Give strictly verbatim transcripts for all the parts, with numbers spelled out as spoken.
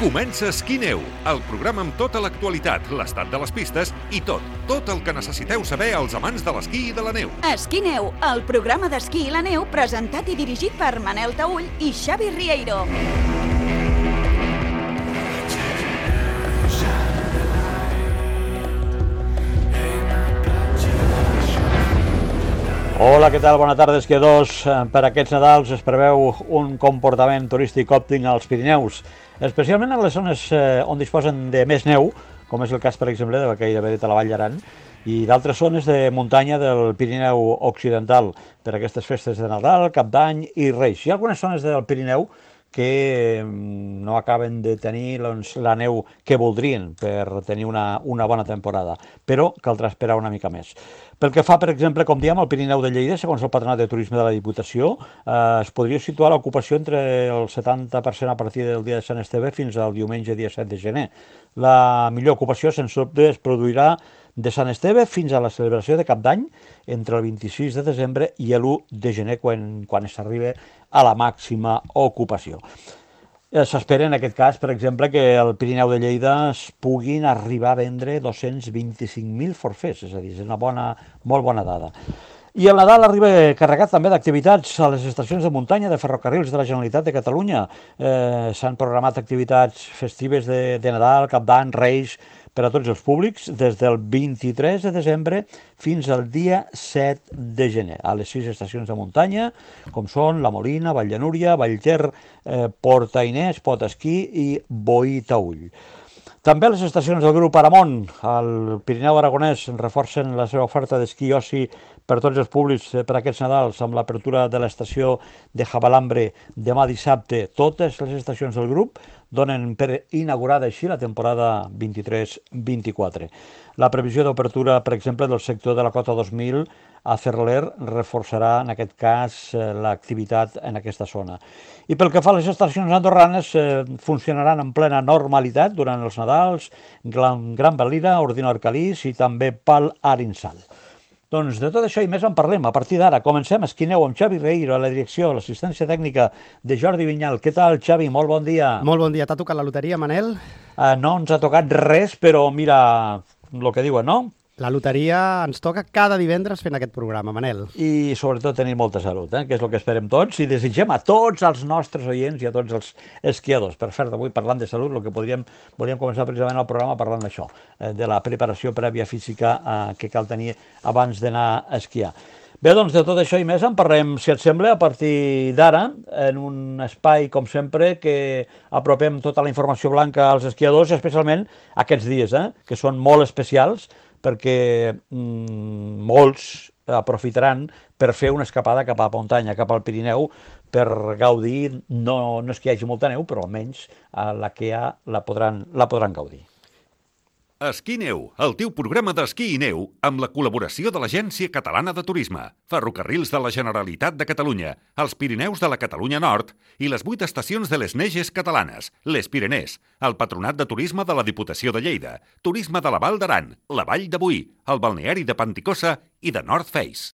Comença Esquí-Neu, el programa amb tota l'actualitat, l'estat de les pistes i tot, tot el que necessiteu saber els amants de l'esquí i de la neu. Esquí-Neu, el programa d'esquí i la neu presentat i dirigit per Manel Taüll i Xavi Rieiro. Hola, què tal? Bona tarda, esquiadors. Per aquests Nadals es preveu un comportament turístic òptim als Pirineus, especialment en les zones on disposen de més neu, com és el cas, per exemple, de gairebé de la Vall d'Aran, i d'altres zones de muntanya del Pirineu Occidental, per aquestes festes de Nadal, Cap d'Any i Reis. Hi ha algunes zones del Pirineu que no acaben de tenir doncs, la neu que voldrien per tenir una, una bona temporada, però caldrà esperar una mica més. Pel que fa, per exemple, com diem, al Pirineu de Lleida, segons el Patronat de Turisme de la Diputació, eh, es podria situar l'ocupació entre el setanta per cent a partir del dia de Sant Esteve fins al diumenge dia set de gener. La millor ocupació, sense dubte, es produirà de Sant Esteve fins a la celebració de Cap d'Any, entre el vint-i-sis de desembre i l'u de gener, quan, quan s'arriba a la màxima ocupació. S'espera, en aquest cas, per exemple, que al Pirineu de Lleida es puguin arribar a vendre dos-cents vint-i-cinc mil forfers, és a dir, és una bona, molt bona dada. I el Nadal arriba carregat també d'activitats a les estacions de muntanya de ferrocarrils de la Generalitat de Catalunya. Eh, S'han programat activitats festives de, de Nadal, Cap d'Any, Reis, per a tots els públics, des del vint-i-tres de desembre fins al dia set de gener, a les sis estacions de muntanya, com són La Molina, Vall de Núria, Vallter, eh, Porta Inés, Potesquí i Boí-Taüll. També les estacions del grup Aramont, al Pirineu Aragonès, reforcen la seva oferta d'esquí i oci per tots els públics per aquests Nadals, amb l'apertura de l'estació de Javalambre demà dissabte. Totes les estacions del grup donen per inaugurada així la temporada vint-i-tres vint-i-quatre. La previsió d'obertura, per exemple, del sector de la Cota dos mil a Ferler reforçarà, en aquest cas, l'activitat en aquesta zona. I pel que fa a les estacions andorranes, eh, funcionaran en plena normalitat durant els Nadals, Gran, Gran Valira, Ordino Arcalís i també Pal Arinsal. Doncs de tot això i més en parlem. A partir d'ara comencem Esquí-Neu amb Xavi Rieiro a la direcció, l'assistència tècnica de Jordi Vinyal. Què tal, Xavi? Molt bon dia. Molt bon dia. T'ha tocat la loteria, Manel? Uh, no ens ha tocat res, però mira el que diuen, no? La loteria ens toca cada divendres fent aquest programa, Manel. I sobretot tenir molta salut, eh? Que és el que esperem tots, i desitgem a tots els nostres oients i a tots els esquiadors. Per cert, avui parlant de salut, el que podríem, podríem començar precisament el programa parlant d'això, eh, de la preparació prèvia física eh, que cal tenir abans d'anar a esquiar. Bé, doncs de tot això i més en parlem, si et sembla, a partir d'ara, en un espai, com sempre, que apropem tota la informació blanca als esquiadors, especialment aquests dies, eh, que són molt especials, perquè mm, molts aprofitaran per fer una escapada cap a la muntanya, cap al Pirineu, per gaudir, no, no és que hi hagi molta neu, però almenys la que hi ha la podran, la podran gaudir. Esquí-Neu, el teu programa d'esquí i neu amb la col·laboració de l'Agència Catalana de Turisme, Ferrocarrils de la Generalitat de Catalunya, els Pirineus de la Catalunya Nord i les vuit estacions de les Neges catalanes, les Pirenès, el Patronat de Turisme de la Diputació de Lleida, Turisme de la Val d'Aran, la Vall de Boí, el balneari de Panticosa i de North Face.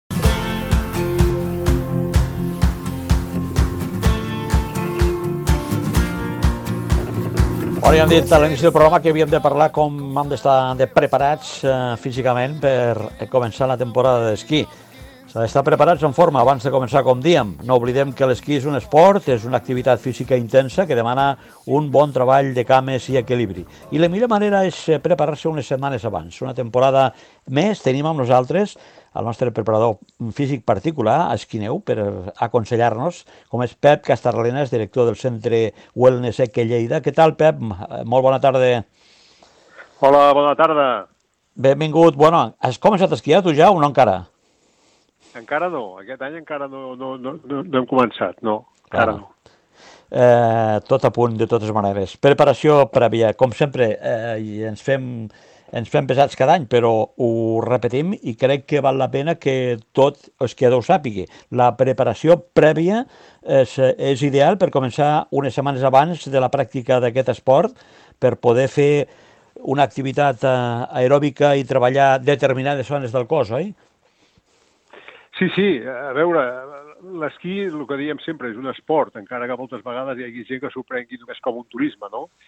Ara ja hem dit a l'inici del programa que havíem de parlar com hem d'estar de preparats eh, físicament per començar la temporada d'esquí. S'ha d'estar preparats en forma abans de començar, com diem. No oblidem que l'esquí és un esport, és una activitat física intensa que demana un bon treball de cames i equilibri. I la millor manera és preparar-se unes setmanes abans. Una temporada més tenim amb nosaltres el nostre preparador físic particular, Esquí-Neu, per aconsellar-nos, com és Pep Castarlenas, director del Centre Wellness Eque Lleida. Què tal, Pep? Molt bona tarda. Hola, bona tarda. Benvingut. Bueno, has començat a esquiar tu ja o no encara? Encara no. Aquest any encara no, no, no, no, no hem començat, no. Encara no. Eh, tot a punt, de totes maneres. Preparació prèvia. Com sempre, eh, i ens fem... Ens fem pesats cada any, però ho repetim i crec que val la pena que tot esquiador ho sàpigui. La preparació prèvia és, és ideal per començar unes setmanes abans de la pràctica d'aquest esport, per poder fer una activitat aeròbica i treballar determinades zones del cos, oi? Sí, sí. A veure, l'esquí, el que diem sempre, és un esport, encara que moltes vegades hi hagi gent que s'ho prengui només com un turisme, no?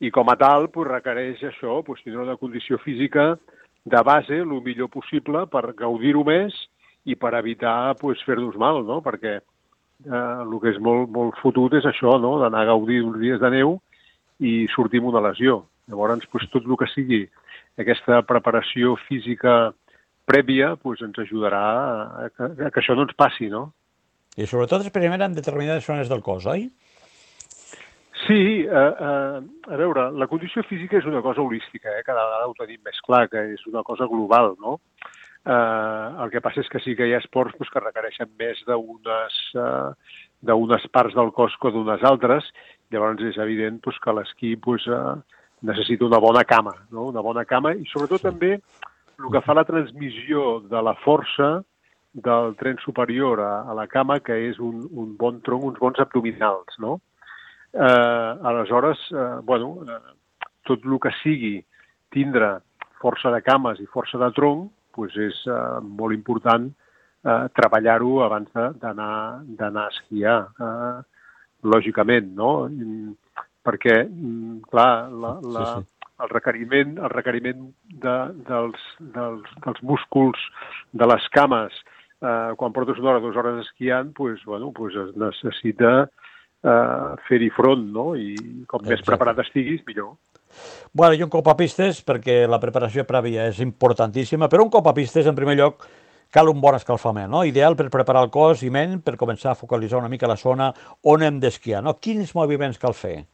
i com a tal pues, requereix això, pues, tindre una condició física de base el millor possible per gaudir-ho més i per evitar pues, fer-nos mal, no? Perquè eh, el que és molt, molt fotut és això, no? D'anar a gaudir uns dies de neu i sortir amb una lesió. Llavors, pues, tot el que sigui aquesta preparació física prèvia pues, ens ajudarà a que, a que això no ens passi, no? I sobretot experimentar en determinades zones del cos, oi? Sí, eh, eh, a veure, la condició física és una cosa holística, eh? Cada vegada ho tenim més clar, que és una cosa global, no? Eh, el que passa és que sí que hi ha esports pues, que requereixen més d'unes eh, d'unes parts del cos que d'unes altres, llavors és evident pues, que l'esquí pues, eh, necessita una bona cama, no? Una bona cama i sobretot sí. també el que fa la transmissió de la força del tren superior a, a la cama, que és un, un bon tronc, uns bons abdominals, no? Eh, aleshores, eh, bueno, eh, tot el que sigui tindre força de cames i força de tronc, pues és eh, molt important eh, treballar-ho abans d'anar d'anar a esquiar, eh, lògicament, no? Perquè, clar, la, la, sí, sí. el requeriment, el requeriment de, dels, dels, dels músculs de les cames eh, quan portes una hora, dues hores esquiant, pues, bueno, pues es necessita eh, fer-hi front, no? I com més Exacte. preparat estiguis, millor. Bueno, i un cop a pistes, perquè la preparació prèvia és importantíssima, però un cop a pistes, en primer lloc, cal un bon escalfament, no? Ideal per preparar el cos i ment, per començar a focalitzar una mica la zona on hem d'esquiar, no? Quins moviments cal fer?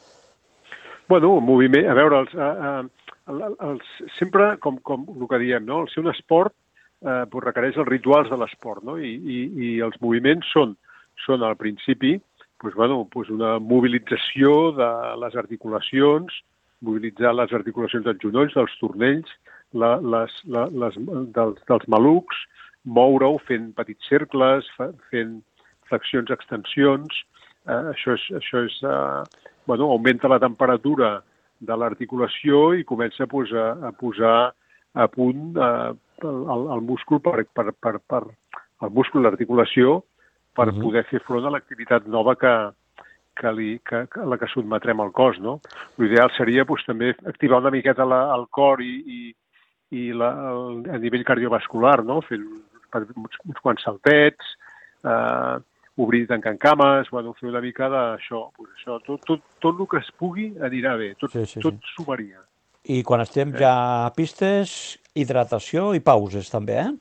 Bueno, un moviment, a veure, els, eh, els, els, sempre, com, com el que diem, no? El ser un esport eh, pues requereix els rituals de l'esport, no? I, i, i els moviments són, són al principi pues, bueno, pues una mobilització de les articulacions, mobilitzar les articulacions dels genolls, dels turnells, la, les, la, les, dels, dels malucs, moure-ho fent petits cercles, fent flexions, extensions. Eh, això és, això és eh, bueno, augmenta la temperatura de l'articulació i comença pues, a, a posar a punt eh, el, el múscul per, per, per, per el múscul, l'articulació, per uh-huh. poder fer front a l'activitat nova que, que, li, que, que la que sotmetrem al cos, no? L'ideal seria pues, també activar una miqueta la, el cor i, i, i la, el, a nivell cardiovascular, no? Fent uns, uns quants saltets, eh, obrir i tancant cames, bueno, fer una mica d'això. Pues això tot, tot, tot el que es pugui anirà bé, tot, sí, sí, tot sí. sumaria. I quan estem eh? ja a pistes, hidratació i pauses també, eh?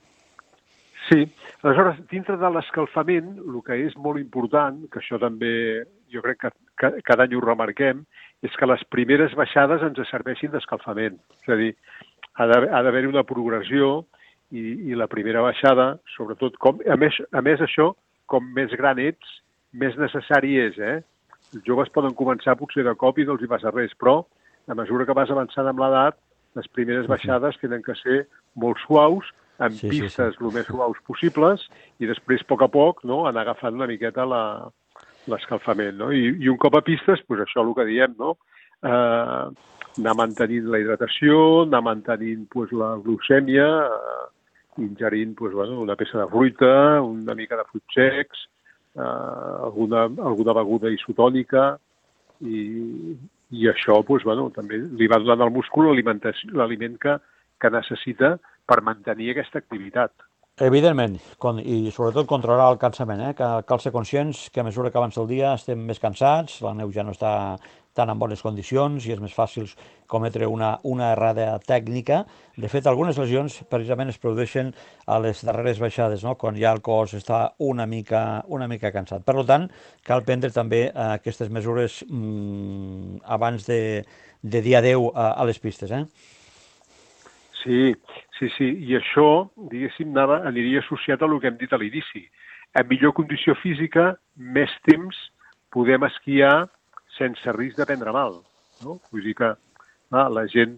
Sí. Aleshores, dintre de l'escalfament, el que és molt important, que això també jo crec que, que cada any ho remarquem, és que les primeres baixades ens serveixin d'escalfament. És a dir, ha d'haver-hi una progressió i, i la primera baixada, sobretot, com, a, més, a més això, com més gran ets, més necessari és, eh? Els joves poden començar potser de cop i no els hi passa res, però a mesura que vas avançant amb l'edat, les primeres baixades tenen que ser molt suaus, amb sí, pistes sí, sí. el més suaus possibles, i després, a poc a poc, no, anar agafant una miqueta l'escalfament. No? I, I un cop a pistes, pues això el que diem, no? Eh, anar mantenint la hidratació, anar mantenint pues, la glucèmia, eh, ingerint pues, bueno, una peça de fruita, una mica de fruits secs, eh, alguna, alguna beguda isotònica, i, i això pues, bueno, també li va donant al múscul l'aliment que, que necessita per mantenir aquesta activitat. Evidentment, i sobretot controlar el cansament, eh? que cal ser conscients que a mesura que avança el dia estem més cansats, la neu ja no està tan en bones condicions i és més fàcil cometre una, una errada tècnica. De fet, algunes lesions precisament es produeixen a les darreres baixades, no? Quan ja el cos està una mica, una mica cansat. Per tant, cal prendre també eh, aquestes mesures mmm, abans de, de dia deu a, a les pistes, eh? Sí, sí, sí. I això, diguéssim, anava, aniria associat a el que hem dit a l'inici. En millor condició física, més temps podem esquiar sense risc de prendre mal. No? Vull dir que ah, la gent...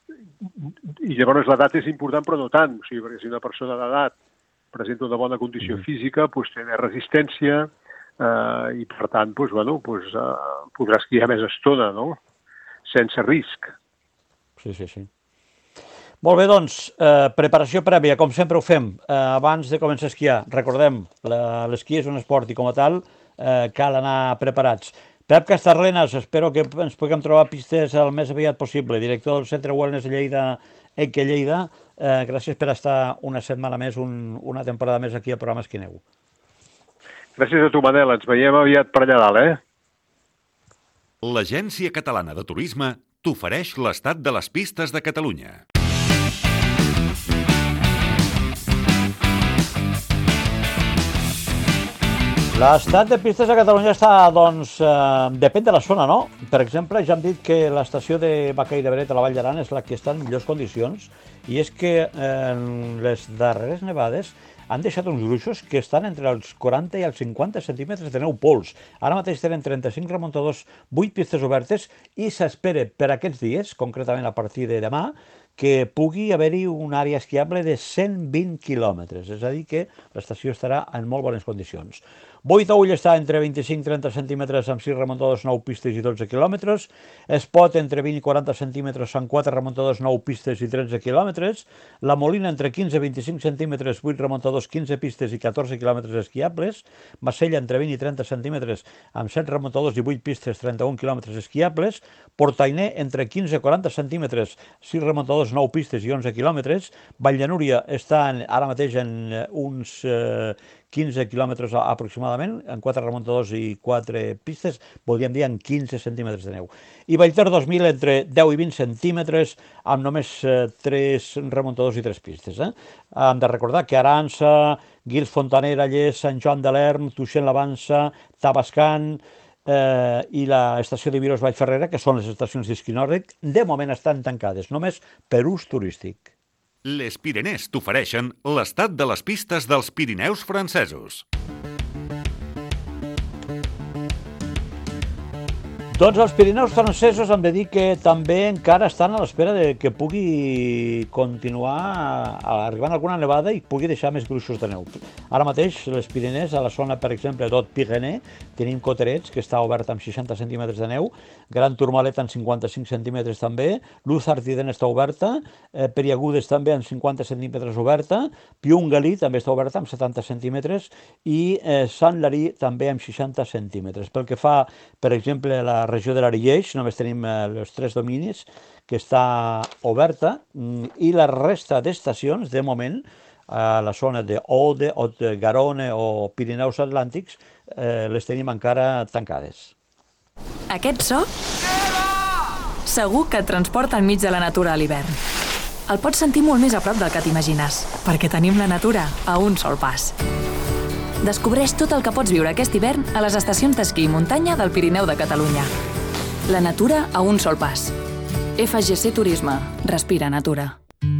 I llavors l'edat és important, però no tant. O sigui, perquè si una persona d'edat presenta una bona condició física, doncs té més resistència eh, i, per tant, doncs, bueno, doncs, eh, podrà esquiar més estona, no? Sense risc. Sí, sí, sí. Molt bé, doncs, eh, preparació prèvia, com sempre ho fem, eh, abans de començar a esquiar. Recordem, l'esquí és un esport i com a tal eh, cal anar preparats. Pep Castarlenas, espero que ens puguem trobar pistes el més aviat possible. Director del Centre Wellness Lleida, Eque Lleida, eh, gràcies per estar una setmana més, un, una temporada més aquí al programa Esquineu. Gràcies a tu, Manel. Ens veiem aviat per allà dalt, eh? L'Agència Catalana de Turisme t'ofereix l'estat de les pistes de Catalunya. L'estat de pistes a Catalunya està, doncs, eh, depèn de la zona, no? Per exemple, ja hem dit que l'estació de Bacaí de Beret a la Vall d'Aran és la que està en millors condicions, i és que eh, les darreres nevades han deixat uns gruixos que estan entre els quaranta i els cinquanta centímetres de neu pols. Ara mateix tenen trenta-cinc remuntadors, vuit pistes obertes, i s'espera per aquests dies, concretament a partir de demà, que pugui haver-hi una àrea esquiable de cent vint quilòmetres, és a dir que l'estació estarà en molt bones condicions. Boitaull està entre vint-i-cinc i trenta centímetres amb sis remuntadors, nou pistes i dotze quilòmetres. Espot entre vint i quaranta centímetres amb quatre remuntadors, nou pistes i tretze quilòmetres. La Molina entre quinze i vint-i-cinc centímetres, vuit remuntadors, quinze pistes i catorze quilòmetres esquiables. Macella entre vint i trenta centímetres amb set remuntadors i vuit pistes, trenta-un quilòmetres esquiables. Portainer entre quinze i quaranta centímetres, sis remuntadors, nou pistes i onze quilòmetres. Vallenúria està en, ara mateix en uns eh, quinze quilòmetres aproximadament, en quatre remuntadors i quatre pistes, voldríem dir en quinze centímetres de neu. I Vallter dos mil entre deu i vint centímetres, amb només eh, tres remuntadors i tres pistes. Eh? Hem de recordar que Aransa, Guils Fontanera, Lles, Sant Joan de l'Erm, Tuixén-la-Vansa, Tabascan eh, i l'estació de Virós Vallferrera, que són les estacions d'esquí nòrdic, de moment estan tancades, només per ús turístic. Les Pyrénées t'ofereixen l'estat de les pistes dels Pirineus francesos. Doncs els Pirineus francesos hem de dir que també encara estan a l'espera de que pugui continuar arribant alguna nevada i pugui deixar més gruixos de neu. Ara mateix, les Pirineus, a la zona, per exemple, d'Haut-Pyrénées, tenim Coterets, que està obert amb seixanta centímetres de neu, Gran Tourmalet amb cinquanta-cinc centímetres també, Luz Artiden està oberta, eh, Periagudes també amb cinquanta centímetres oberta, Piungalí també està oberta amb setanta centímetres i eh, Sant Larí també amb seixanta centímetres. Pel que fa, per exemple, a la regió de l'Ariège, només tenim eh, els tres dominis, que està oberta, i la resta d'estacions, de moment, a la zona d'Aude, Haute-Garonne o Pirineus Atlàntics, eh, les tenim encara tancades. Aquest so segur que et transporta enmig de la natura a l'hivern. El pots sentir molt més a prop del que t'imagines, perquè tenim la natura a un sol pas. Descobreix tot el que pots viure aquest hivern a les estacions d'esquí i muntanya del Pirineu de Catalunya. La natura a un sol pas. F G C Turisme. Respira natura.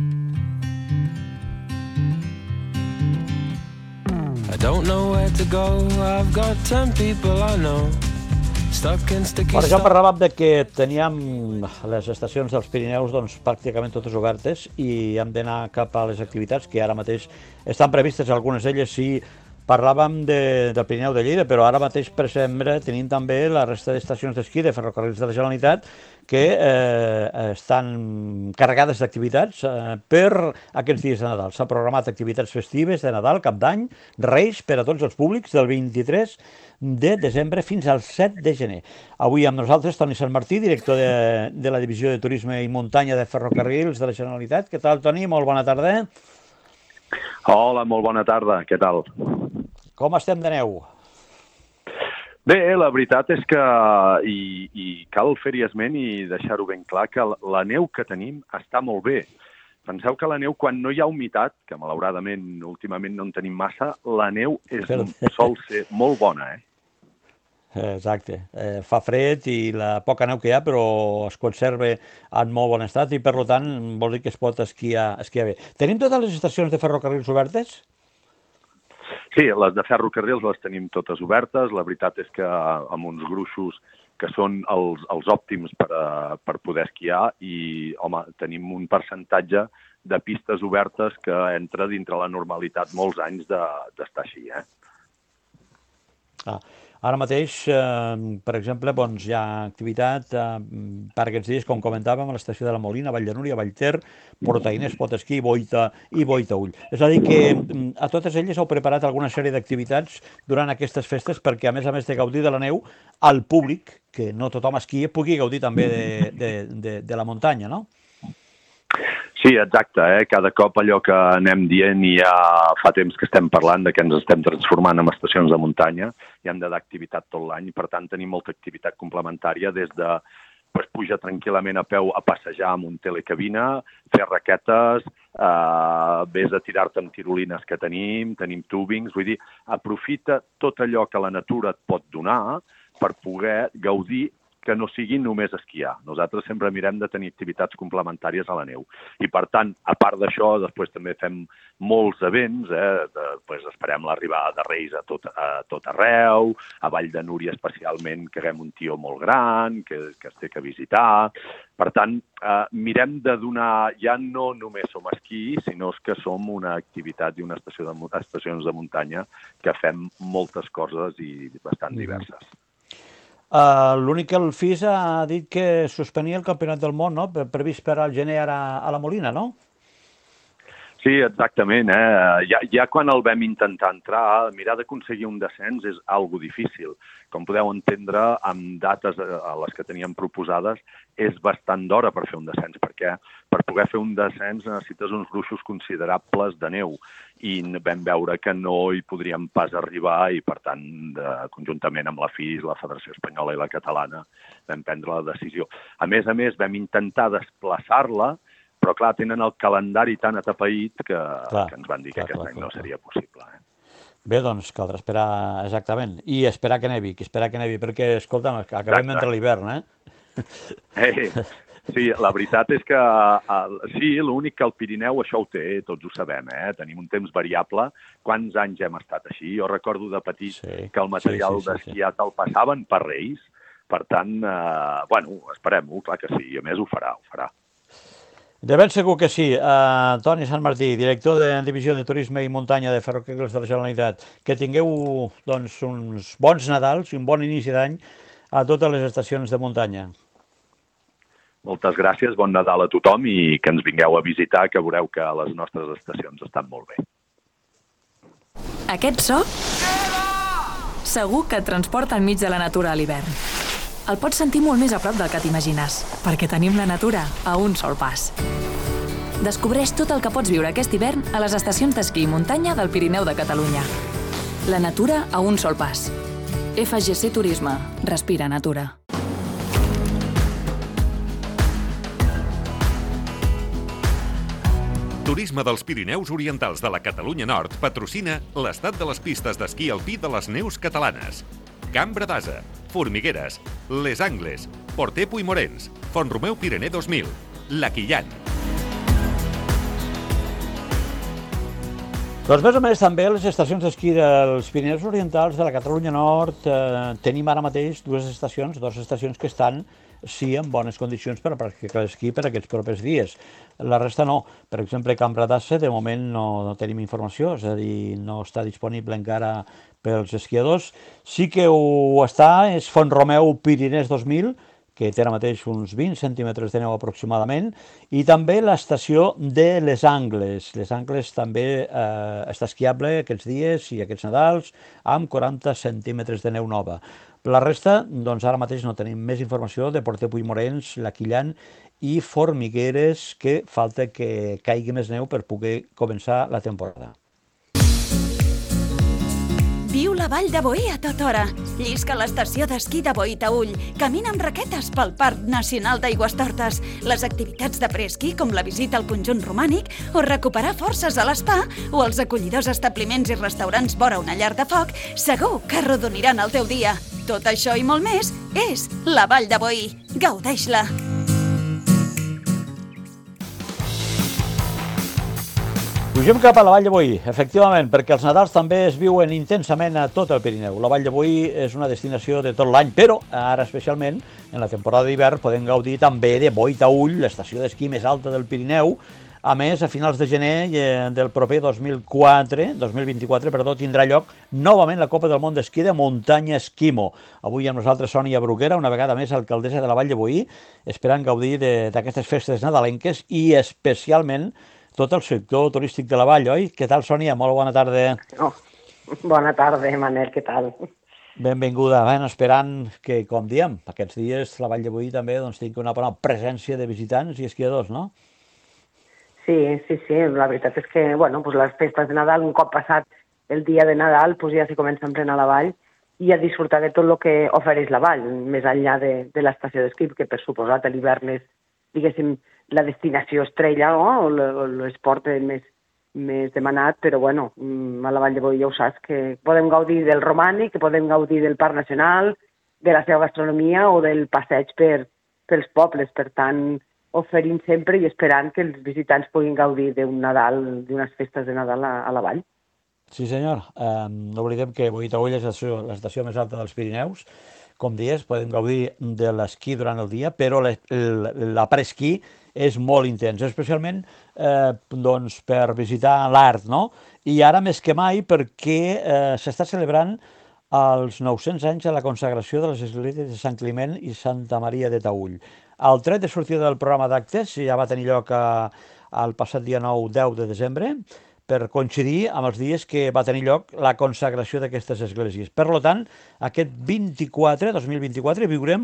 I don't know where to go. I've got ten people I know. Per això parlàvem de que teníem les estacions dels Pirineus doncs, pràcticament totes obertes i hem d'anar cap a les activitats que ara mateix estan previstes, algunes d'elles sí. Parlàvem de, del Pirineu de Lleida, però ara mateix, per exemple, tenim també la resta d'estacions d'esquí de Ferrocarrils de la Generalitat que eh, estan carregades d'activitats eh, per aquests dies de Nadal. S'ha programat activitats festives de Nadal, Cap d'Any, Reis, per a tots els públics, del vint-i-tres de desembre fins al set de gener. Avui amb nosaltres Toni Sant Martí, director de, de la Divisió de Turisme i Muntanya de Ferrocarrils de la Generalitat. Què tal, Toni? Molt bona tarda. Hola, molt bona tarda. Què tal? Com estem de neu? Bé, la veritat és que, i, i cal fer-hi esment i deixar-ho ben clar, que la neu que tenim està molt bé. Penseu que la neu, quan no hi ha humitat, que malauradament últimament no en tenim massa, la neu és, sol ser molt bona, eh? Exacte. Eh, fa fred i la poca neu que hi ha, però es conserva en molt bon estat i, per tant, vol dir que es pot esquiar, esquiar bé. Tenim totes les estacions de ferrocarrils obertes? Sí, les de ferrocarrils les tenim totes obertes. La veritat és que amb uns gruixos que són els, els òptims per, a, per poder esquiar i, home, tenim un percentatge de pistes obertes que entra dintre la normalitat molts anys d'estar així, eh? Ah, ara mateix, eh, per exemple, doncs, hi ha activitat eh, per aquests dies, com comentàvem, a l'estació de la Molina, Vallenúria, Vallter, Portainer, Espot-esquí i Boita, i Boitaull. És a dir que a totes elles heu preparat alguna sèrie d'activitats durant aquestes festes perquè, a més a més de gaudir de la neu, el públic que no tothom esquia pugui gaudir també de, de, de, de la muntanya, no? Sí, exacte. Eh? Cada cop allò que anem dient i ja fa temps que estem parlant de que ens estem transformant en estacions de muntanya i hem de dar activitat tot l'any i, per tant, tenim molta activitat complementària des de pues, pujar tranquil·lament a peu a passejar amb un telecabina, fer raquetes, eh, vés a tirar-te amb tirolines que tenim, tenim tubings, vull dir, aprofita tot allò que la natura et pot donar per poder gaudir que no sigui només esquiar. Nosaltres sempre mirem de tenir activitats complementàries a la neu. I, per tant, a part d'això, després també fem molts events, eh? de, pues, esperem l'arribada de Reis a tot, a tot arreu, a Vall de Núria especialment, que haguem un tió molt gran, que, que es té que visitar. Per tant, eh, mirem de donar, ja no només som esquí, sinó que som una activitat i una estació de, estacions de muntanya que fem moltes coses i bastant diverses. Uh, L'únic que el F I S ha dit que suspenia el Campionat del Món, no? Previst per al gener ara a la Molina, no? Sí, exactament. Eh? Ja, ja quan el vam intentar entrar, mirar d'aconseguir un descens és algo difícil. Com podeu entendre, amb dates a les que teníem proposades, és bastant d'hora per fer un descens, perquè per poder fer un descens necessites uns gruixos considerables de neu i vam veure que no hi podríem pas arribar i, per tant, de, conjuntament amb la F I S, la Federació Espanyola i la Catalana, vam prendre la decisió. A més a més, vam intentar desplaçar-la, però, clar, tenen el calendari tan atapeït que, clar, que ens van dir que clar, aquest clar, any clar, no seria possible. Eh? Bé, doncs, caldrà esperar exactament. I esperar que nevi, que esperar que nevi, perquè, escolta'm, acabem d'entrar l'hivern, eh? Hey, sí, la veritat és que el, sí, l'únic que el Pirineu això ho té, tots ho sabem, eh? Tenim un temps variable. Quants anys hem estat així? Jo recordo de petit sí, que el material sí, sí, d'esquiat sí, sí. el passaven per Reis. Per tant, eh, bueno, esperem-ho, clar que sí, i a més ho farà, ho farà. De ben segur que sí. Uh, Toni Sant Martí, director de Divisió de Turisme i Muntanya de Ferrocarrils de la Generalitat, que tingueu doncs, uns bons Nadals i un bon inici d'any a totes les estacions de muntanya. Moltes gràcies, bon Nadal a tothom i que ens vingueu a visitar, que veureu que les nostres estacions estan molt bé. Aquest so segur que et transporta enmig de la natura a l'hivern. El pots sentir molt més a prop del que t'imagines, perquè tenim la natura a un sol pas. Descobreix tot el que pots viure aquest hivern a les estacions d'esquí i muntanya del Pirineu de Catalunya. La natura a un sol pas. F G C Turisme. Respira natura. Turisme dels Pirineus Orientals de la Catalunya Nord patrocina l'estat de les pistes d'esquí alpí de les neus catalanes. Cambra d'Asa, Formigueres, Les Angles, Portepo i Morens, Font-romeu Pirener dos mil, La Quillan. Doncs més o més també les estacions d'esquí dels Pirineus Orientals de la Catalunya Nord eh, tenim ara mateix dues estacions, dues estacions que estan sí en bones condicions per a practicar l'esquí per aquests propers dies. La resta no. Per exemple, Cambra d'Assa de moment no, no tenim informació, és a dir, no està disponible encara pels esquiadors. Sí que ho està, és Font-romeu Piriners dos mil, que té ara mateix uns vint centímetres de neu aproximadament, i també l'estació de Les Angles. Les Angles també eh, està esquiable aquests dies i aquests Nadals amb quaranta centímetres de neu nova. La resta, doncs ara mateix no tenim més informació de Portepo i Morens, La Quillan i Formigueres, que falta que caigui més neu per poder començar la temporada. Viu la Vall de Boí a tota hora. Llisca a l'estació d'esquí de Boí Taüll. Camina amb raquetes pel Parc Nacional d'Aigüestortes. Les activitats de preesquí, com la visita al conjunt romànic, o recuperar forces a l'espa, o els acollidors establiments i restaurants vora una llar de foc, segur que arrodoniran el teu dia. Tot això i molt més és la Vall de Boí. Gaudeix-la! Pugem cap a la Vall de Boí, efectivament, perquè els Nadals també es viuen intensament a tot el Pirineu. La Vall de Boí és una destinació de tot l'any, però ara especialment en la temporada d'hivern podem gaudir també de Boí Taüll, l'estació d'esquí més alta del Pirineu. A més, a finals de gener del proper dos mil quatre, dos mil vint-i-quatre, perdó, tindrà lloc novament la Copa del Món d'Esquí de Muntanya Esquimo. Avui amb nosaltres Sònia Bruguera, una vegada més alcaldessa de la Vall de Boí, esperant gaudir d'aquestes festes nadalenques i especialment tot el sector turístic de la Vall, oi? Què tal, Sònia? Molt bona tarda. Oh, bona tarda, Manel, què tal? Benvinguda. Ben, esperant que, com diem, aquests dies la Vall de Boí també doncs, tingui una bona presència de visitants i esquiadors, no? Sí, sí, sí. La veritat és que, bueno, pues les festes de Nadal, un cop passat el dia de Nadal, pues ja s'hi comença a emplenar la vall i a disfrutar de tot el que ofereix la vall, més enllà de, de l'estació d'esquí, que per suposat a l'hivern és, diguéssim, la destinació estrella, no? o l'esport més, més demanat, però bueno, a la Vall de Boí ja ho saps, que podem gaudir del romànic, que podem gaudir del Parc Nacional, de la seva gastronomia o del passeig per, pels pobles. Per tant, oferint sempre i esperant que els visitants puguin gaudir d'un Nadal, d'unes festes de Nadal a, a la Vall. Sí, senyor. Eh, no oblidem que Boí-Taüll és l'estació més alta dels Pirineus. Com dies, podem gaudir de l'esquí durant el dia, però l'apresquí és molt intens, especialment eh, doncs, per visitar l'art, no? I ara més que mai perquè eh, s'està celebrant els nou-cents anys de la consagració de les esglésies de Sant Climent i Santa Maria de Taüll. El tret de sortida del programa d'actes ja va tenir lloc a, el passat dia nou deu de desembre, per coincidir amb els dies que va tenir lloc la consagració d'aquestes esglésies. Per tant, aquest vint-i-quatre, dos mil vint-i-quatre, viurem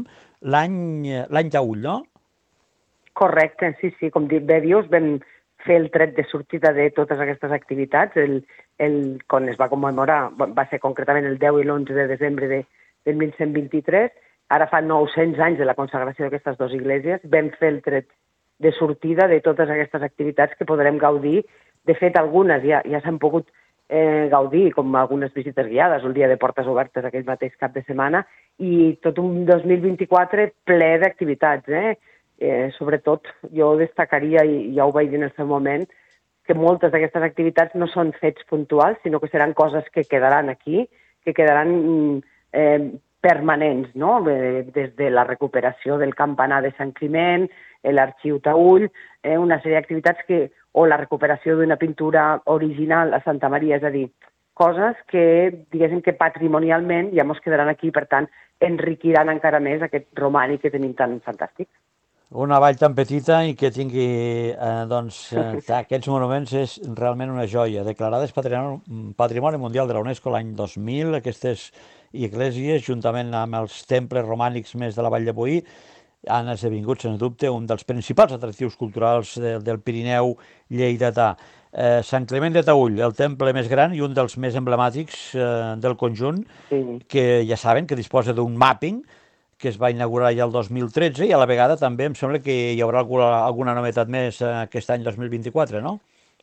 l'any Taüll, no? Correcte, sí, sí. Com bé dius, vam fer el tret de sortida de totes aquestes activitats. El, el, quan es va commemorar va ser concretament el deu i l'onze de desembre de, del mil cent vint-i-tres. Ara fa nou-cents anys de la consagració d'aquestes dues esglésies. Vam fer el tret de sortida de totes aquestes activitats que podrem gaudir. De fet, algunes ja, ja s'han pogut eh, gaudir, com algunes visites guiades, un dia de portes obertes aquell mateix cap de setmana, i tot un dos mil vint-i-quatre ple d'activitats. Eh? Eh, sobretot, jo destacaria, i ja ho vaig dir en el seu moment, que moltes d'aquestes activitats no són fets puntuals, sinó que seran coses que quedaran aquí, que quedaran eh, permanents, no? Des de la recuperació del campanar de Sant Climent, l'arxiu Taüll, eh, una sèrie d'activitats que o la recuperació d'una pintura original a Santa Maria, és a dir, coses que, diguéssim que patrimonialment ja ens quedaran aquí, per tant, enriquiran encara més aquest romànic que tenim tan fantàstic. Una vall tan petita i que tingui eh, doncs, eh, aquests monuments és realment una joia. Declarades Patrimoni, Patrimoni Mundial de la UNESCO l'any dos mil, aquestes esglésies, juntament amb els temples romànics més de la Vall de Boí, han esdevingut, sens dubte, un dels principals atractius culturals de, del Pirineu lleidatà. Eh, Sant Climent de Taüll, el temple més gran i un dels més emblemàtics eh, del conjunt, sí. Que ja saben que disposa d'un mapping que es va inaugurar ja el dos mil tretze i a la vegada també em sembla que hi haurà alguna, alguna novetat més eh, aquest any dos mil vint-i-quatre, no?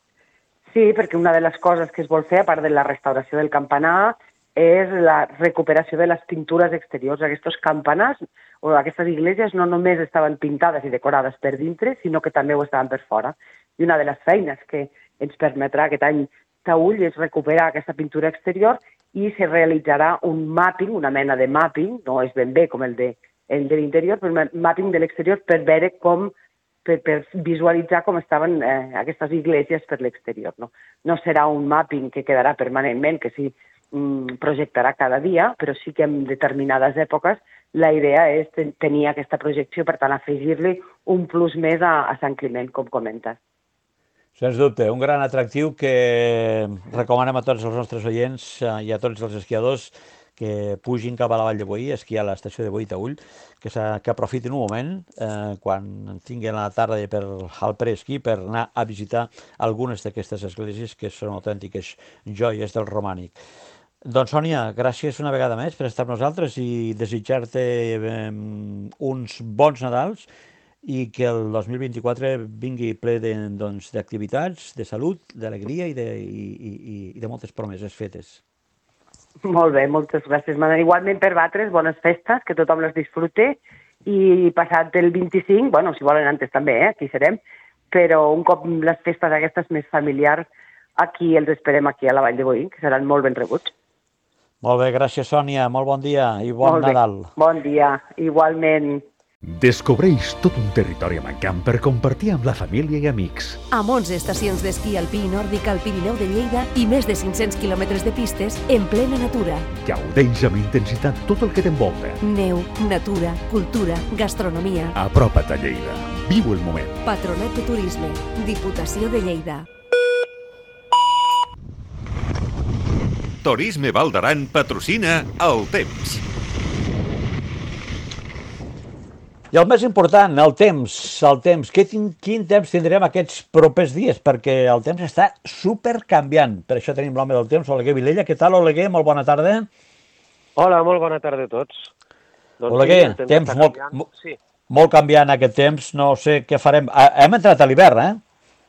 Sí, perquè una de les coses que es vol fer, a part de la restauració del campanar, és la recuperació de les pintures exteriors. Aquests campanars o aquestes esglésies no només estaven pintades i decorades per dintre, sinó que també ho estaven per fora. I una de les feines que ens permetrà aquest any Taüll és recuperar aquesta pintura exterior i se realitzarà un mapping, una mena de mapping, no és ben bé com el de, el de l'interior, però un mapping de l'exterior per veure com, per, per visualitzar com estaven eh, aquestes esglésies per l'exterior. No? no serà un mapping que quedarà permanentment, que sí projectarà cada dia, però sí que en determinades èpoques la idea és tenir aquesta projecció, per tant, afegir-li un plus més a, a Sant Climent, com comentes. Sens dubte, un gran atractiu que recomanem a tots els nostres oients i a tots els esquiadors que pugin cap a la Vall de Boí, esquiar a l'estació de Boí-Taüll, que, que aprofitin un moment eh, quan tinguin la tarda per al preesquí per anar a visitar algunes d'aquestes esglésies que són autèntiques joies del romànic. Doncs, Sònia, gràcies una vegada més per estar amb nosaltres i desitjar-te eh, uns bons Nadals i que el dos mil vint-i-quatre vingui ple d'activitats, de, doncs, de salut, d'alegria i, de, i, i, i de moltes promeses fetes. Molt bé, moltes gràcies, Manel. Igualment per vosaltres, bones festes, que tothom les disfrute i passat el vint-i-cinc, bueno, si volen antes també, eh, aquí serem, però un cop les festes aquestes més familiars, aquí els esperem aquí a la Vall de Boí, que seran molt ben rebuts. Molt bé, gràcies, Sònia. Molt bon dia i bon Nadal. Bon dia, igualment. Descobreix tot un territori mancant per compartir amb la família i amics. Amb onze estacions d'esquí alpí i nòrdic al Pirineu de Lleida i més de cinc-cents quilòmetres de pistes en plena natura. Gaudeix amb intensitat tot el que t'envolta. Neu, natura, cultura, gastronomia. Apropa't a Lleida. Viu el moment. Patronat de Turisme. Diputació de Lleida. Turisme Val d'Aran patrocina el temps. I el més important, el temps. El temps. Quin, quin temps tindrem aquests propers dies? Perquè el temps està supercanviant. Per això tenim l'home del temps, Oleguer Vilella. Què tal, Oleguer? Molt bona tarda. Hola, molt bona tarda a tots. Doncs Oleguer, sí, temps, temps molt, molt, sí. molt canviant aquest temps. No sé què farem. Hem entrat a l'hivern, eh?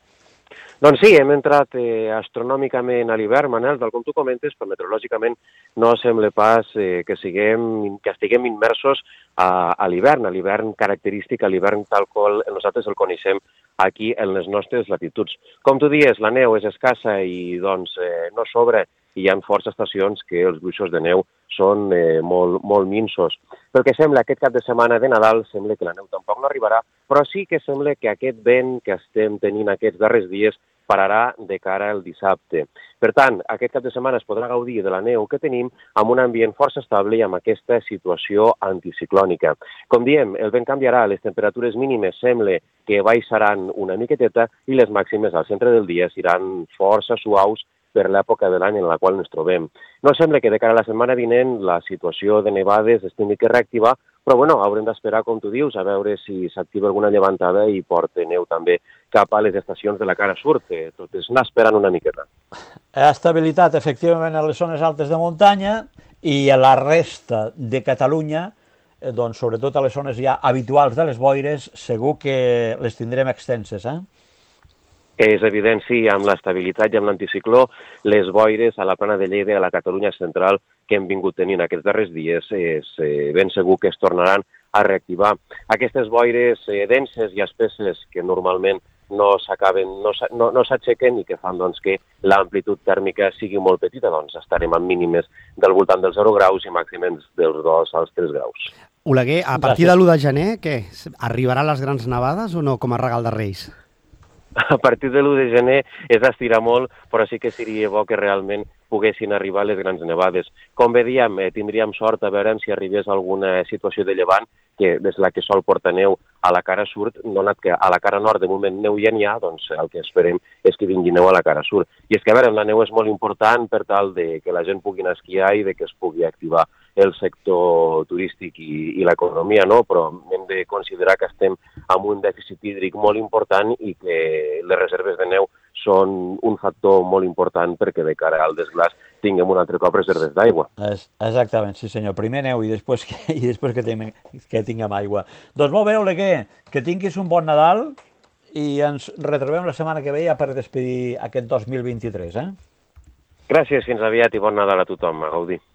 Doncs sí, hem entrat eh, astronòmicament a l'hivern, Manel, tal com tu comentes, però meteorològicament no sembla pas eh, que, siguem, que estiguem immersos a, a l'hivern, a l'hivern característic, a l'hivern tal qual nosaltres el coneixem aquí en les nostres latituds. Com tu dius, la neu és escassa i doncs eh, no sobra, i hi ha força estacions que els gruixos de neu són eh, molt, molt minsos. Pel que sembla, aquest cap de setmana de Nadal sembla que la neu tampoc no arribarà, però sí que sembla que aquest vent que estem tenint aquests darrers dies pararà de cara al dissabte. Per tant, aquest cap de setmana es podrà gaudir de la neu que tenim amb un ambient força estable i amb aquesta situació anticiclònica. Com diem, el vent canviarà, les temperatures mínimes sembla que baixaran una miqueteta i les màximes al centre del dia seran força suaus per l'època de l'any en la qual ens trobem. No sembla que de cara a la setmana vinent la situació de nevades es tingui que reactivar, però bueno, haurem d'esperar, com tu dius, a veure si s'activa alguna llevantada i porta neu també cap a les estacions de la cara sud. Tot és anar esperant una miqueta. Estabilitat, efectivament, a les zones altes de muntanya i a la resta de Catalunya, doncs, sobretot a les zones ja habituals de les boires, segur que les tindrem extenses, eh? És evident, sí, amb l'estabilitat i amb l'anticicló, les boires a la plana de Lleida, a la Catalunya central, que hem vingut tenint aquests darrers dies, és eh, ben segur que es tornaran a reactivar. Aquestes boires eh, denses i espesses que normalment no s'acaben, no, no, no s'aixequen i que fan doncs, que l'amplitud tèrmica sigui molt petita, doncs estarem amb mínimes del voltant dels zero graus i màxims dels dos als tres graus. Oleguer, a partir de l'u de gener, què? Arribaran les grans nevades o no, com a regal de Reis? A partir de l'u de gener és estirar molt, però sí que seria bo que realment poguessin arribar les grans nevades. Com bé diem, eh, tindríem sort a veure si arribés alguna situació de llevant, que des la que sol porta neu a la cara sud, donat que a la cara nord de moment neu ja n'hi ha, doncs el que esperem és que vingui neu a la cara sud. I és que, a veure, la neu és molt important per tal de que la gent pugui anar a esquiar i de que es pugui activar el sector turístic i, i l'economia, no? Però hem de considerar que estem amb un dèficit hídric molt important i que les reserves de neu són un factor molt important perquè de cara al desglàs tinguem un altre cop reserves d'aigua. Exactament, sí senyor. Primer neu i després que, i després que, tinguem, que tinguem aigua. Doncs molt bé, Oleguer, que tinguis un bon Nadal i ens retrobem la setmana que ve ja per despedir aquest dos mil vint-i-tres, eh? Gràcies, fins aviat i bon Nadal a tothom, a gaudir.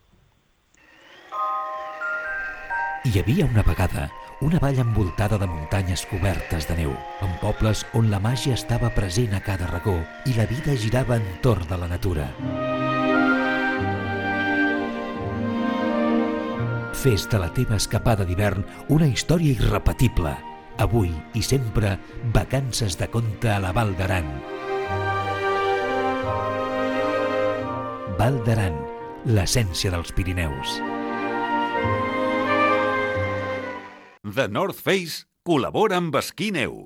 Hi havia una vegada una vall envoltada de muntanyes cobertes de neu, amb pobles on la màgia estava present a cada racó i la vida girava entorn de la natura. Fes de la teva escapada d'hivern una història irrepetible. Avui i sempre, vacances de conte a la Val d'Aran. Val d'Aran, l'essència dels Pirineus. The North Face col·labora amb Esquí Neu.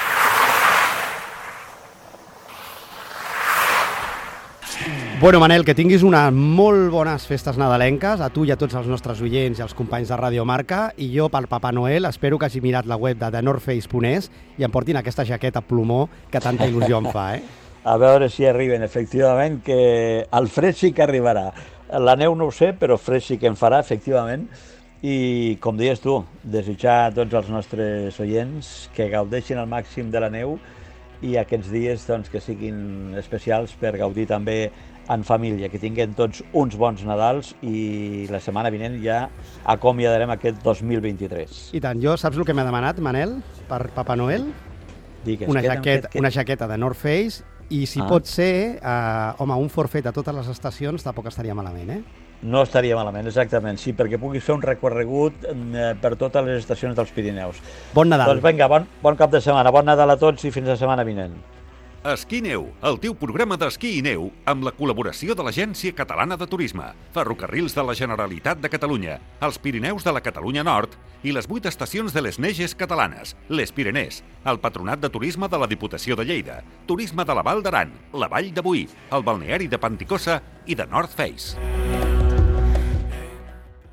Bueno, Manel, que tinguis unes molt bones festes nadalenques a tu i a tots els nostres oients i als companys de Radio Marca, i jo, pel Papa Noel, espero que hagi mirat la web de the north face punt es i em portin aquesta jaqueta plomó que tanta il·lusió em fa, eh? A veure si arriben, efectivament, que el fred sí que arribarà. La neu no ho sé, però fred sí que en farà, efectivament. I, com deies tu, desitjar a tots els nostres oients que gaudeixin al màxim de la neu i aquests dies doncs, que siguin especials per gaudir també en família, que tinguin tots uns bons Nadals i la setmana vinent ja acomiadarem aquest dos mil vint-i-tres. I tant, jo saps el que m'ha demanat, Manel, per Papa Noel? Digues, una, que, jaqueta, que, que... una jaqueta de North Face i si ah. pot ser, eh, home, un forfet a totes les estacions tampoc estaria malament, eh? No estaria malament, exactament, sí, perquè puguis fer un recorregut eh, per totes les estacions dels Pirineus. Bon Nadal. Doncs vinga, bon, bon cap de setmana, bon Nadal a tots i fins la setmana vinent. Esquí Neu, el teu programa d'esquí i neu amb la col·laboració de l'Agència Catalana de Turisme, Ferrocarrils de la Generalitat de Catalunya, els Pirineus de la Catalunya Nord i les vuit estacions de les Neges catalanes, les Pirenès, el Patronat de Turisme de la Diputació de Lleida, Turisme de la Val d'Aran, la Vall de Boí, el balneari de Panticosa i de North Face.